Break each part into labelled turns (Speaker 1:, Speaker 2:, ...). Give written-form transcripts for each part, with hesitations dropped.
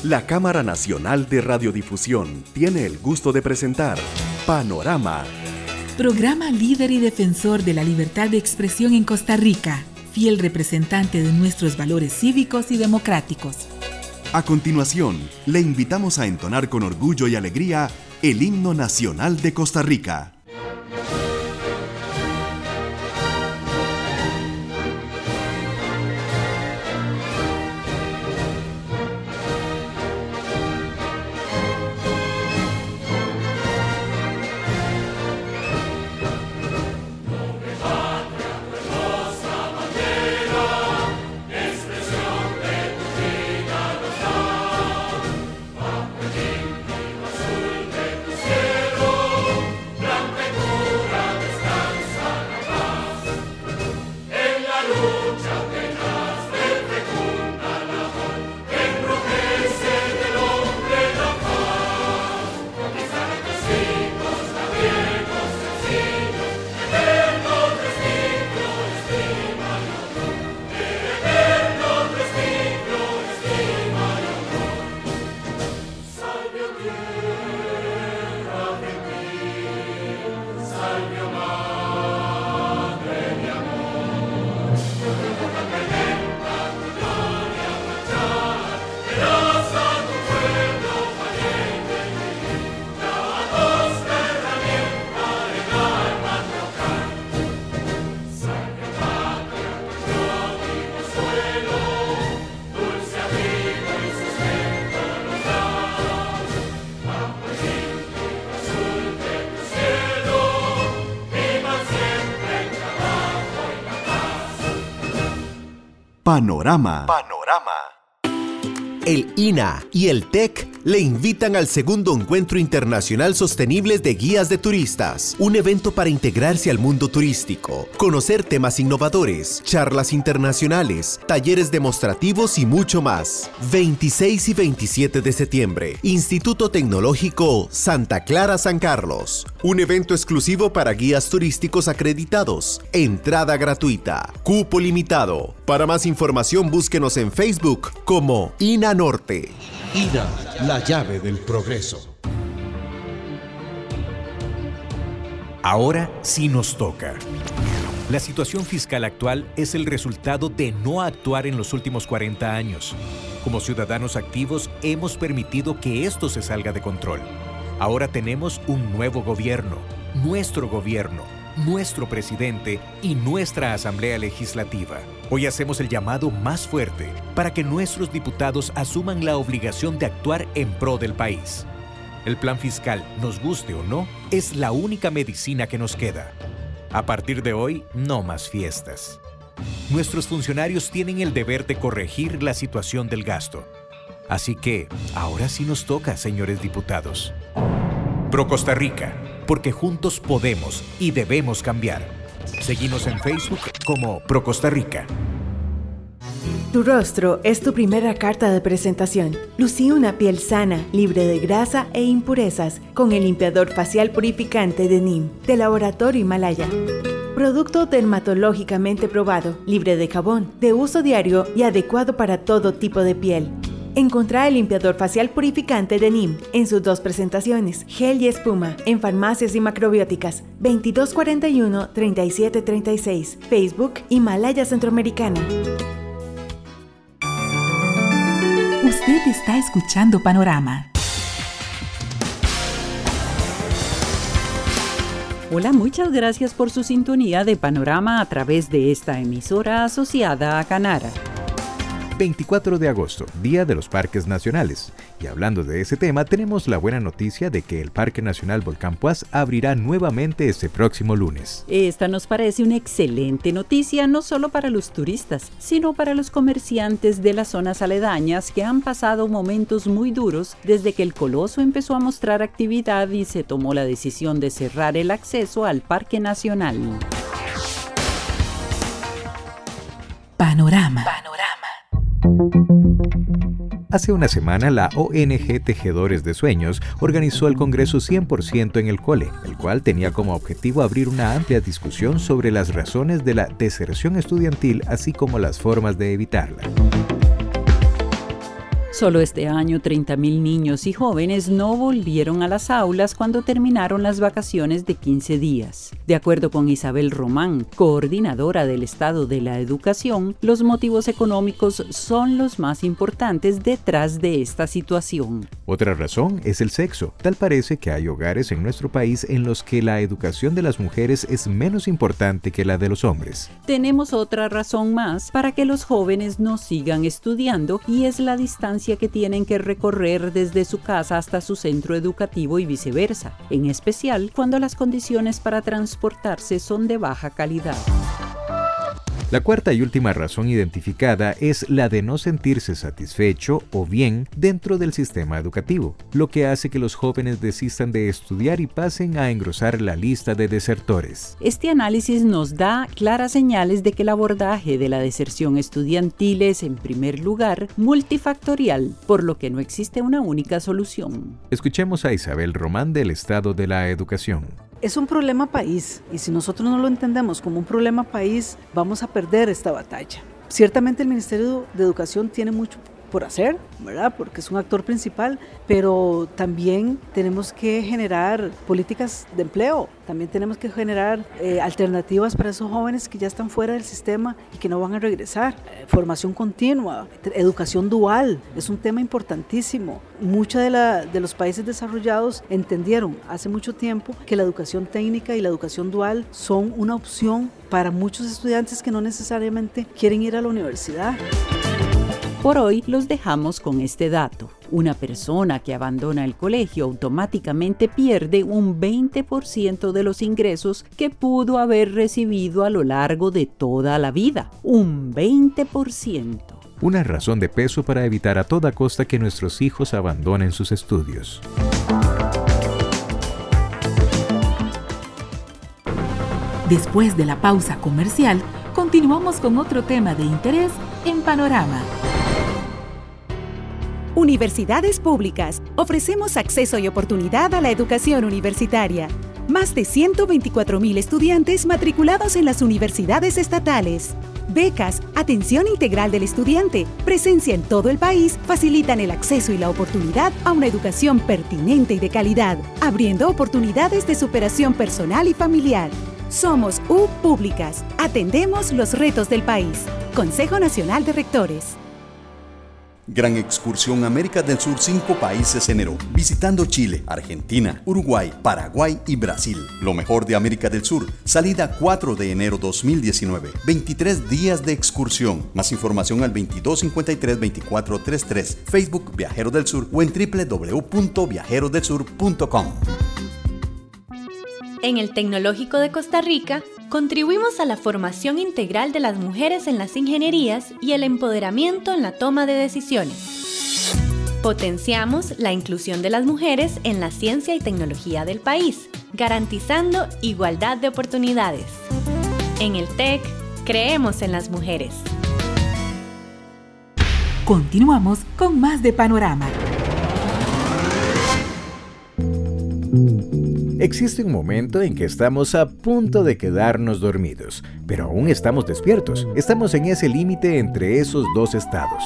Speaker 1: La Cámara Nacional de Radiodifusión tiene el gusto de presentar Panorama.
Speaker 2: Programa líder y defensor de la libertad de expresión en Costa Rica, fiel representante de nuestros valores cívicos y democráticos.
Speaker 1: A continuación, le invitamos a entonar con orgullo y alegría el himno nacional de Costa Rica. Panorama.
Speaker 3: El INA y el TEC le invitan al segundo Encuentro Internacional Sostenibles de Guías de Turistas, un evento para integrarse al mundo turístico, conocer temas innovadores, charlas internacionales, talleres demostrativos y mucho más. 26 y 27 de septiembre, Instituto Tecnológico Santa Clara San Carlos. Un evento exclusivo para guías turísticos acreditados. Entrada gratuita. Cupo limitado. Para más información búsquenos en Facebook como INA Norte.
Speaker 4: INA, la llave del progreso.
Speaker 5: Ahora sí nos toca. La situación fiscal actual es el resultado de no actuar en los últimos 40 años. Como ciudadanos activos hemos permitido que esto se salga de control. Ahora tenemos un nuevo gobierno, nuestro presidente y nuestra Asamblea Legislativa. Hoy hacemos el llamado más fuerte para que nuestros diputados asuman la obligación de actuar en pro del país. El plan fiscal, nos guste o no, es la única medicina que nos queda. A partir de hoy, no más fiestas. Nuestros funcionarios tienen el deber de corregir la situación del gasto. Así que, ahora sí nos toca, señores diputados. Pro Costa Rica, porque juntos podemos y debemos cambiar. Seguimos en Facebook como Pro Costa Rica.
Speaker 6: Tu rostro es tu primera carta de presentación. Lucí una piel sana, libre de grasa e impurezas, con el limpiador facial purificante de NIM, de Laboratorio Himalaya. Producto dermatológicamente probado, libre de jabón, de uso diario y adecuado para todo tipo de piel. Encontrá el limpiador facial purificante de NIM en sus dos presentaciones, gel y espuma, en farmacias y macrobióticas. 2241-3736. Facebook Himalaya Centroamericana.
Speaker 2: Usted está escuchando Panorama.
Speaker 7: Hola, muchas gracias por su sintonía de Panorama a través de esta emisora asociada a Canara.
Speaker 8: 24 de agosto, Día de los Parques Nacionales. Y hablando de ese tema, tenemos la buena noticia de que el Parque Nacional Volcán Poás abrirá nuevamente este próximo lunes.
Speaker 7: Esta nos parece una excelente noticia no solo para los turistas, sino para los comerciantes de las zonas aledañas que han pasado momentos muy duros desde que el Coloso empezó a mostrar actividad y se tomó la decisión de cerrar el acceso al Parque Nacional.
Speaker 2: Panorama.
Speaker 8: Hace una semana, la ONG Tejedores de Sueños organizó el Congreso 100% en el Cole, el cual tenía como objetivo abrir una amplia discusión sobre las razones de la deserción estudiantil, así como las formas de evitarla.
Speaker 7: Solo este año 30.000 niños y jóvenes no volvieron a las aulas cuando terminaron las vacaciones de 15 días. De acuerdo con Isabel Román, coordinadora del Estado de la Educación, los motivos económicos son los más importantes detrás de esta situación.
Speaker 8: Otra razón es el sexo. Tal parece que hay hogares en nuestro país en los que la educación de las mujeres es menos importante que la de los hombres.
Speaker 7: Tenemos otra razón más para que los jóvenes no sigan estudiando y es la distancia que tienen que recorrer desde su casa hasta su centro educativo y viceversa, en especial cuando las condiciones para transportarse son de baja calidad.
Speaker 8: La cuarta y última razón identificada es la de no sentirse satisfecho o bien dentro del sistema educativo, lo que hace que los jóvenes desistan de estudiar y pasen a engrosar la lista de desertores.
Speaker 7: Este análisis nos da claras señales de que el abordaje de la deserción estudiantil es, en primer lugar, multifactorial, por lo que no existe una única solución.
Speaker 8: Escuchemos a Isabel Román del Estado de la Educación.
Speaker 9: Es un problema país y si nosotros no lo entendemos como un problema país, vamos a perder esta batalla. Ciertamente el Ministerio de Educación tiene mucho por hacer, ¿verdad? Porque es un actor principal, pero también tenemos que generar políticas de empleo, también tenemos que generar alternativas para esos jóvenes que ya están fuera del sistema y que no van a regresar. Formación continua, educación dual, es un tema importantísimo. Muchos de los países desarrollados entendieron hace mucho tiempo que la educación técnica y la educación dual son una opción para muchos estudiantes que no necesariamente quieren ir a la universidad.
Speaker 7: Por hoy los dejamos con este dato. Una persona que abandona el colegio automáticamente pierde un 20% de los ingresos que pudo haber recibido a lo largo de toda la vida. Un 20%.
Speaker 8: Una razón de peso para evitar a toda costa que nuestros hijos abandonen sus estudios.
Speaker 2: Después de la pausa comercial, continuamos con otro tema de interés en Panorama.
Speaker 10: Universidades públicas. Ofrecemos acceso y oportunidad a la educación universitaria. Más de 124,000 estudiantes matriculados en las universidades estatales. Becas, atención integral del estudiante, presencia en todo el país facilitan el acceso y la oportunidad a una educación pertinente y de calidad, abriendo oportunidades de superación personal y familiar. Somos U Públicas. Atendemos los retos del país. Consejo Nacional de Rectores.
Speaker 11: Gran excursión América del Sur, 5 países enero, visitando Chile, Argentina, Uruguay, Paraguay y Brasil. Lo mejor de América del Sur, salida 4 de enero 2019, 23 días de excursión. Más información al 2253-2433, Facebook Viajero del Sur o en www.viajerodelsur.com.
Speaker 12: En el Tecnológico de Costa Rica, contribuimos a la formación integral de las mujeres en las ingenierías y el empoderamiento en la toma de decisiones. Potenciamos la inclusión de las mujeres en la ciencia y tecnología del país, garantizando igualdad de oportunidades. En el TEC, creemos en las mujeres.
Speaker 2: Continuamos con más de Panorama.
Speaker 8: Existe un momento en que estamos a punto de quedarnos dormidos, pero aún estamos despiertos. Estamos en ese límite entre esos dos estados.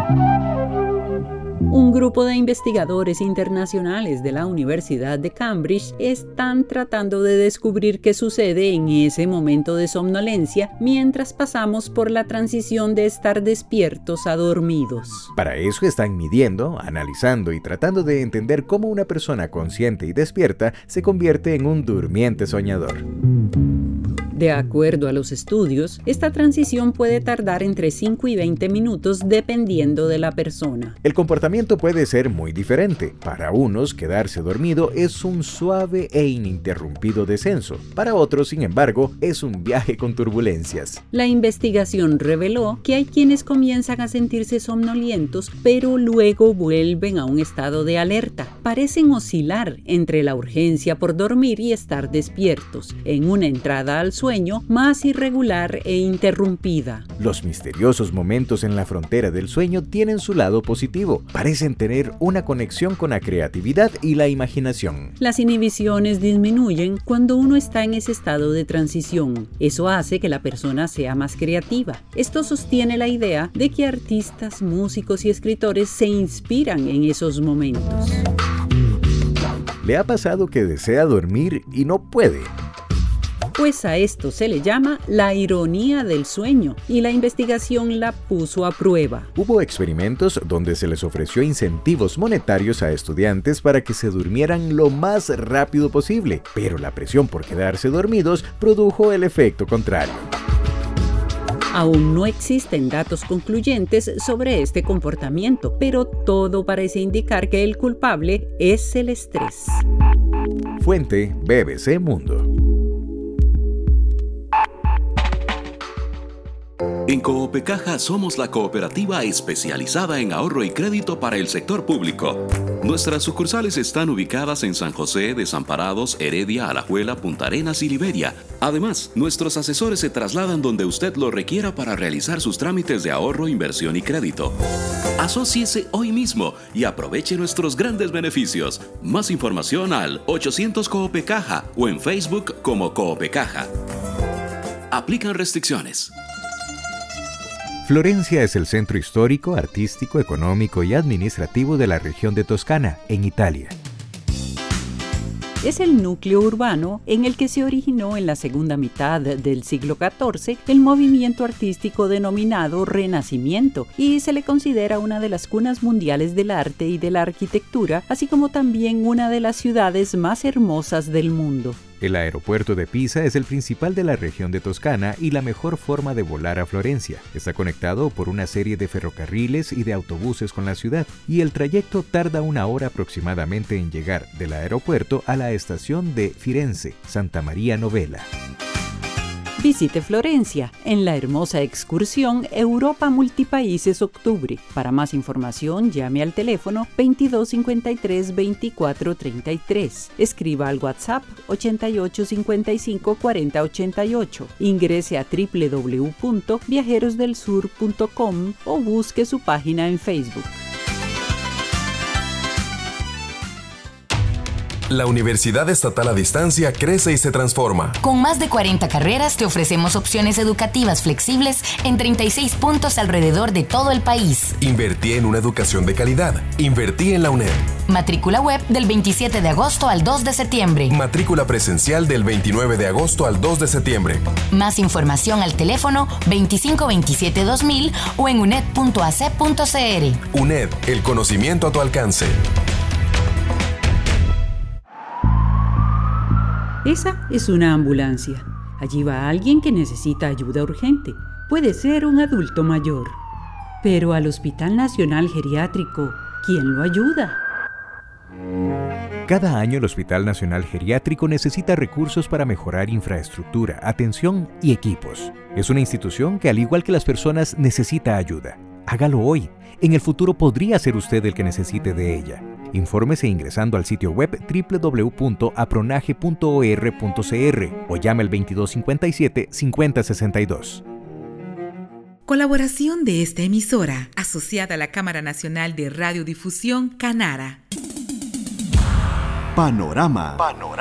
Speaker 7: Un grupo de investigadores internacionales de la Universidad de Cambridge están tratando de descubrir qué sucede en ese momento de somnolencia mientras pasamos por la transición de estar despiertos a dormidos.
Speaker 8: Para eso están midiendo, analizando y tratando de entender cómo una persona consciente y despierta se convierte en un durmiente soñador.
Speaker 7: De acuerdo a los estudios, esta transición puede tardar entre 5 y 20 minutos dependiendo de la persona.
Speaker 8: El comportamiento puede ser muy diferente. Para unos, quedarse dormido es un suave e ininterrumpido descenso. Para otros, sin embargo, es un viaje con turbulencias.
Speaker 7: La investigación reveló que hay quienes comienzan a sentirse somnolientos, pero luego vuelven a un estado de alerta. Parecen oscilar entre la urgencia por dormir y estar despiertos. En una entrada al sueño, sueño más irregular e interrumpida.
Speaker 8: Los misteriosos momentos en la frontera del sueño tienen su lado positivo. Parecen tener una conexión con la creatividad y la imaginación.
Speaker 7: Las inhibiciones disminuyen cuando uno está en ese estado de transición. Eso hace que la persona sea más creativa. Esto sostiene la idea de que artistas, músicos y escritores se inspiran en esos momentos.
Speaker 8: ¿Le ha pasado que desea dormir y no puede?
Speaker 7: Pues a esto se le llama la ironía del sueño, y la investigación la puso a prueba.
Speaker 8: Hubo experimentos donde se les ofreció incentivos monetarios a estudiantes para que se durmieran lo más rápido posible, pero la presión por quedarse dormidos produjo el efecto contrario.
Speaker 7: Aún no existen datos concluyentes sobre este comportamiento, pero todo parece indicar que el culpable es el estrés.
Speaker 8: Fuente: BBC Mundo.
Speaker 13: En Coopecaja somos la cooperativa especializada en ahorro y crédito para el sector público. Nuestras sucursales están ubicadas en San José, Desamparados, Heredia, Alajuela, Punta Arenas y Liberia. Además, nuestros asesores se trasladan donde usted lo requiera para realizar sus trámites de ahorro, inversión y crédito. Asóciese hoy mismo y aproveche nuestros grandes beneficios. Más información al 800 Coopecaja o en Facebook como Coopecaja. Aplican restricciones.
Speaker 8: Florencia es el centro histórico, artístico, económico y administrativo de la región de Toscana, en Italia.
Speaker 7: Es el núcleo urbano en el que se originó en la segunda mitad del siglo XIV el movimiento artístico denominado Renacimiento, y se le considera una de las cunas mundiales del arte y de la arquitectura, así como también una de las ciudades más hermosas del mundo.
Speaker 8: El aeropuerto de Pisa es el principal de la región de Toscana y la mejor forma de volar a Florencia. Está conectado por una serie de ferrocarriles y de autobuses con la ciudad, y el trayecto tarda 1 hora aproximadamente en llegar del aeropuerto a la estación de Firenze, Santa María Novella.
Speaker 7: Visite Florencia en la hermosa excursión Europa Multipaíses Octubre. Para más información, llame al teléfono 2253-2433. Escriba al WhatsApp 8855-4088. Ingrese a www.viajerosdelsur.com o busque su página en Facebook.
Speaker 14: La Universidad Estatal a Distancia crece y se transforma.
Speaker 15: Con más de 40 carreras te ofrecemos opciones educativas flexibles en 36 puntos alrededor de todo el país.
Speaker 14: Invertí en una educación de calidad. Invertí en la UNED.
Speaker 15: Matrícula web del 27 de agosto al 2 de septiembre.
Speaker 14: Matrícula presencial del 29 de agosto al 2 de septiembre.
Speaker 15: Más información al teléfono 2527-2000 o en uned.ac.cr.
Speaker 14: UNED, el conocimiento a tu alcance.
Speaker 7: Esa es una ambulancia. Allí va alguien que necesita ayuda urgente. Puede ser un adulto mayor. Pero al Hospital Nacional Geriátrico, ¿quién lo ayuda?
Speaker 8: Cada año el Hospital Nacional Geriátrico necesita recursos para mejorar infraestructura, atención y equipos. Es una institución que, al igual que las personas, necesita ayuda. Hágalo hoy. En el futuro podría ser usted el que necesite de ella. Infórmese ingresando al sitio web www.apronage.or.cr o llame al 2257-5062.
Speaker 2: Colaboración de esta emisora, asociada a la Cámara Nacional de Radiodifusión, Canara.
Speaker 1: Panorama.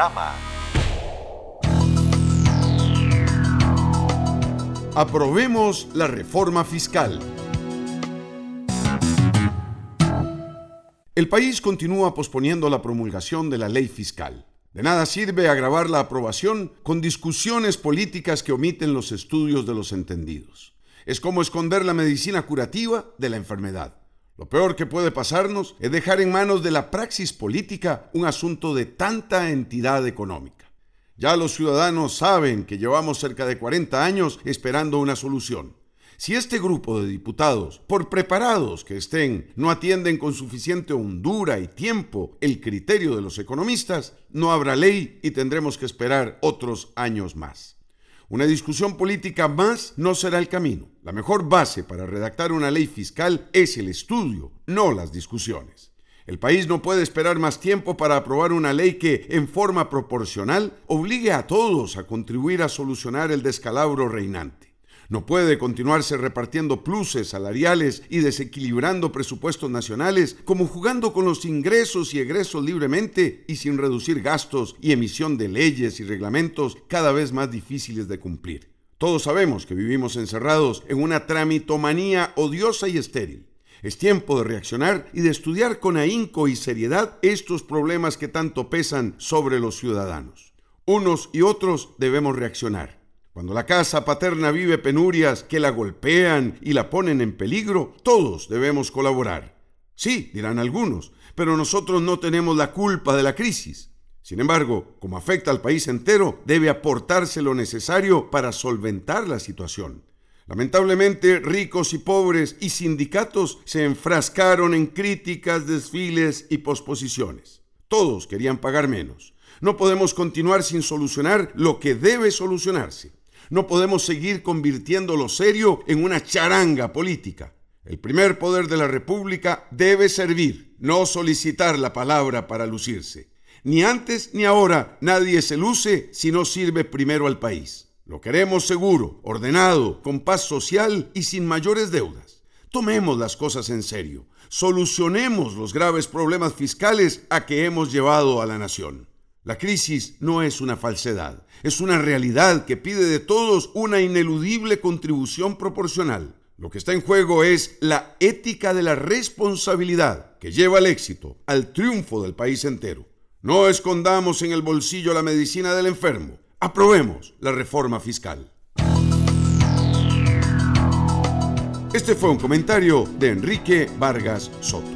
Speaker 1: Aprobemos la reforma fiscal. El país continúa posponiendo la promulgación de la ley fiscal. De nada sirve agravar la aprobación con discusiones políticas que omiten los estudios de los entendidos. Es como esconder la medicina curativa de la enfermedad. Lo peor que puede pasarnos es dejar en manos de la praxis política un asunto de tanta entidad económica. Ya los ciudadanos saben que llevamos cerca de 40 años esperando una solución. Si este grupo de diputados, por preparados que estén, no atienden con suficiente hondura y tiempo el criterio de los economistas, no habrá ley y tendremos que esperar otros años más. Una discusión política más no será el camino. La mejor base para redactar una ley fiscal es el estudio, no las discusiones. El país no puede esperar más tiempo para aprobar una ley que, en forma proporcional, obligue a todos a contribuir a solucionar el descalabro reinante. No puede continuarse repartiendo pluses salariales y desequilibrando presupuestos nacionales, como jugando con los ingresos y egresos libremente y sin reducir gastos y emisión de leyes y reglamentos cada vez más difíciles de cumplir. Todos sabemos que vivimos encerrados en una tramitomanía odiosa y estéril. Es tiempo de reaccionar y de estudiar con ahínco y seriedad estos problemas que tanto pesan sobre los ciudadanos. Unos y otros debemos reaccionar. Cuando la casa paterna vive penurias que la golpean y la ponen en peligro, todos debemos colaborar. Sí, dirán algunos, pero nosotros no tenemos la culpa de la crisis. Sin embargo, como afecta al país entero, debe aportarse lo necesario para solventar la situación. Lamentablemente, ricos y pobres y sindicatos se enfrascaron en críticas, desfiles y posposiciones. Todos querían pagar menos. No podemos continuar sin solucionar lo que debe solucionarse. No podemos seguir convirtiendo lo serio en una charanga política. El primer poder de la República debe servir, no solicitar la palabra para lucirse. Ni antes ni ahora nadie se luce si no sirve primero al país. Lo queremos seguro, ordenado, con paz social y sin mayores deudas. Tomemos las cosas en serio. Solucionemos los graves problemas fiscales a que hemos llevado a la nación. La crisis no es una falsedad, es una realidad que pide de todos una ineludible contribución proporcional. Lo que está en juego es la ética de la responsabilidad que lleva al éxito, al triunfo del país entero. No escondamos en el bolsillo la medicina del enfermo. Aprobemos la reforma fiscal. Este fue un comentario de Enrique Vargas Soto.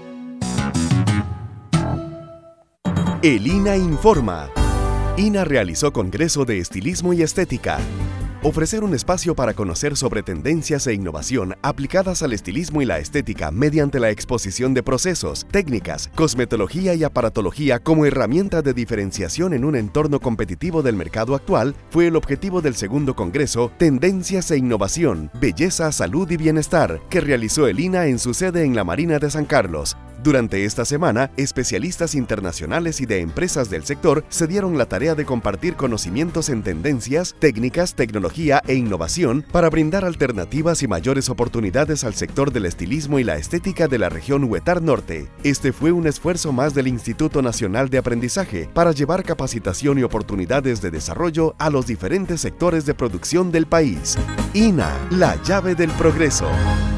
Speaker 3: El INA informa. INA realizó Congreso de Estilismo y Estética. Ofrecer un espacio para conocer sobre tendencias e innovación aplicadas al estilismo y la estética mediante la exposición de procesos, técnicas, cosmetología y aparatología como herramienta de diferenciación en un entorno competitivo del mercado actual fue el objetivo del segundo Congreso Tendencias e Innovación, Belleza, Salud y Bienestar, que realizó el INA en su sede en la Marina de San Carlos. Durante esta semana, especialistas internacionales y de empresas del sector se dieron la tarea de compartir conocimientos en tendencias, técnicas, tecnología e innovación para brindar alternativas y mayores oportunidades al sector del estilismo y la estética de la región Huetar Norte. Este fue un esfuerzo más del Instituto Nacional de Aprendizaje para llevar capacitación y oportunidades de desarrollo a los diferentes sectores de producción del país. INA, la llave del progreso.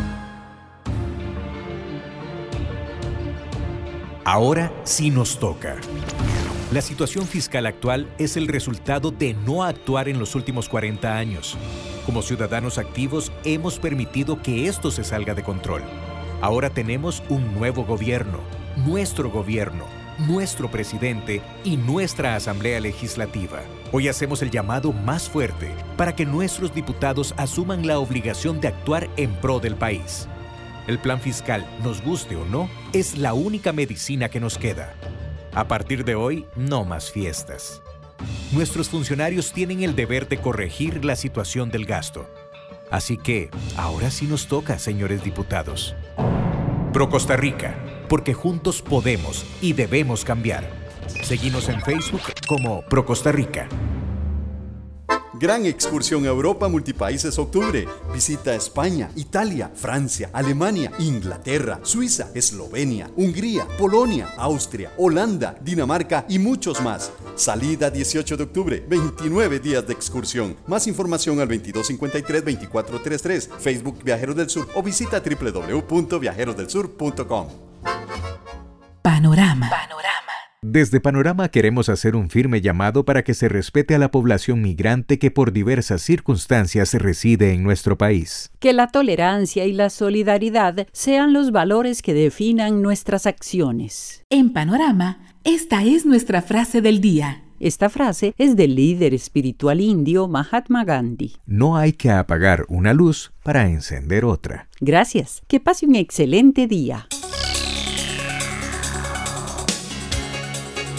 Speaker 5: Ahora sí nos toca. La situación fiscal actual es el resultado de no actuar en los últimos 40 años. Como ciudadanos activos hemos permitido que esto se salga de control. Ahora tenemos un nuevo gobierno, nuestro presidente y nuestra Asamblea Legislativa. Hoy hacemos el llamado más fuerte para que nuestros diputados asuman la obligación de actuar en pro del país. El plan fiscal, nos guste o no, es la única medicina que nos queda. A partir de hoy, no más fiestas. Nuestros funcionarios tienen el deber de corregir la situación del gasto. Así que, ahora sí nos toca, señores diputados. Pro Costa Rica, porque juntos podemos y debemos cambiar. Seguimos en Facebook como Pro Costa Rica.
Speaker 11: Gran excursión a Europa Multipaíses Octubre. Visita España, Italia, Francia, Alemania, Inglaterra, Suiza, Eslovenia, Hungría, Polonia, Austria, Holanda, Dinamarca y muchos más. Salida 18 de octubre, 29 días de excursión. Más información al 2253-2433, Facebook Viajeros del Sur o visita www.viajerosdelsur.com.
Speaker 2: Panorama.
Speaker 8: Desde Panorama queremos hacer un firme llamado para que se respete a la población migrante que por diversas circunstancias reside en nuestro país.
Speaker 7: Que la tolerancia y la solidaridad sean los valores que definan nuestras acciones.
Speaker 2: En Panorama, esta es nuestra frase del día.
Speaker 7: Esta frase es del líder espiritual indio Mahatma Gandhi.
Speaker 8: No hay que apagar una luz para encender otra.
Speaker 7: Gracias. Que pase un excelente día.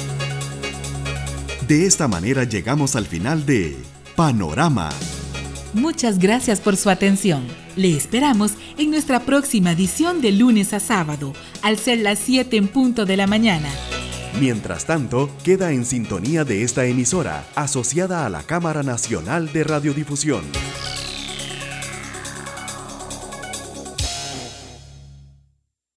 Speaker 3: De esta manera llegamos al final de Panorama.
Speaker 2: Muchas gracias por su atención. Le esperamos en nuestra próxima edición de lunes a sábado, al ser las 7 en punto de la mañana.
Speaker 3: Mientras tanto, queda en sintonía de esta emisora, asociada a la Cámara Nacional de Radiodifusión.